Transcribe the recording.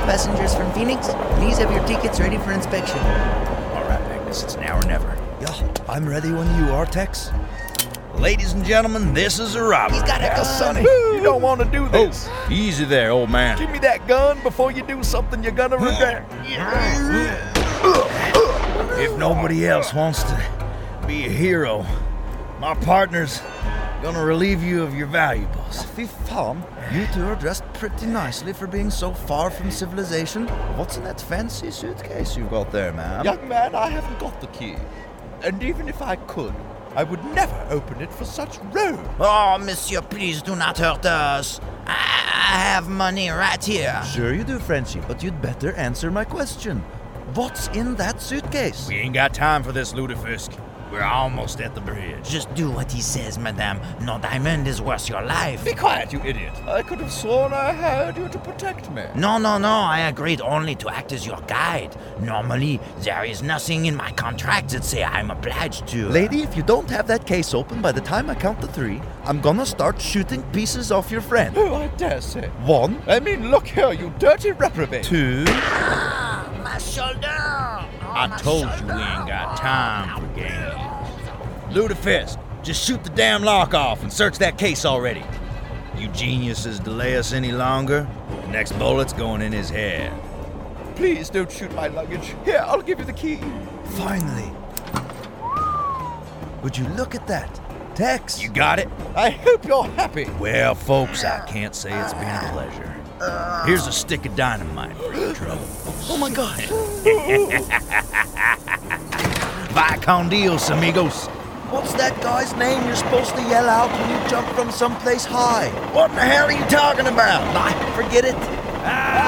passengers from Phoenix, please have your tickets ready for inspection. All right, Magnus, it's now or never. Yeah, I'm ready when you are, Tex. Ladies and gentlemen, this is a robbery. He's got a gun. Sonny, you don't want to do this. Easy there, old man. Give me that gun before you do something you're gonna regret. If nobody else wants to be a hero, my partner's gonna relieve you of your valuables. Fy faen, you two are dressed pretty nicely for being so far from civilization. What's in that fancy suitcase you've got there, man? Young man, I haven't got the key. And even if I could, I would never open it for such rogue. Oh, monsieur, please do not hurt us. I have money right here. Sure you do, Frenchie, but you'd better answer my question. What's in that suitcase? We ain't got time for this, Lutefisk. We're almost at the bridge. Just do what he says, madame. No diamond is worth your life. Be quiet, you idiot. I could have sworn I hired you to protect me. No, I agreed only to act as your guide. Normally, there is nothing in my contract that say I'm obliged to. Lady, if you don't have that case open by the time I count to 3, I'm gonna start shooting pieces off your friend. Oh, I dare say. 1, I mean, look here, you dirty reprobate. 2... My shoulder. I told you we ain't got time for games. Lutefisk, just shoot the damn lock off and search that case already. You geniuses delay us any longer, the next bullet's going in his head. Please don't shoot my luggage. Here, I'll give you the key. Finally. Would you look at that? Tex! You got it? I hope you're happy. Well, folks, I can't say it's been a pleasure. Here's a stick of dynamite for your trouble. Oh my god! Vai con Dios, amigos. What's that guy's name you're supposed to yell out when you jump from someplace high? What in the hell are you talking about? Nah, forget it.